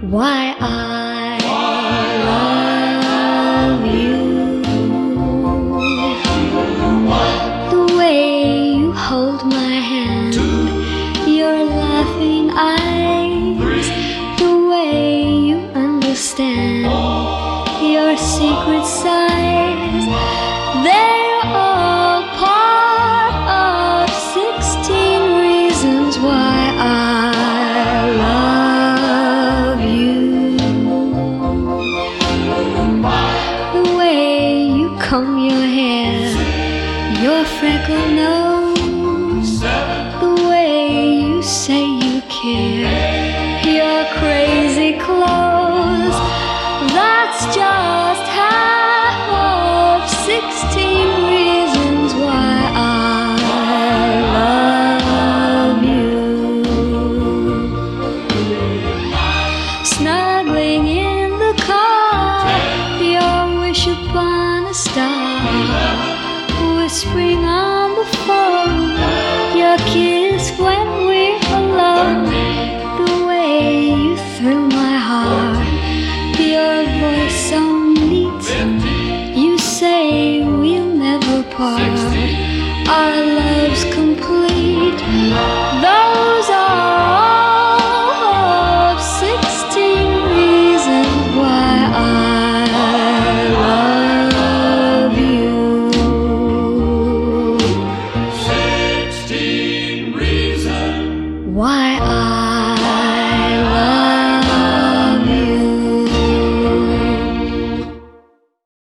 why I love you. The way you hold my hand, your laughing eyes, the way you understand your secret sighs, they're all part of 16 reasons why I love you. The way you comb your hair, your freckled nose, the way you say you care, your crazy clothes, that's just half of 16 reasons why I love you. Snuggling in the car, your wish upon a star, whispering on the phone, your kiss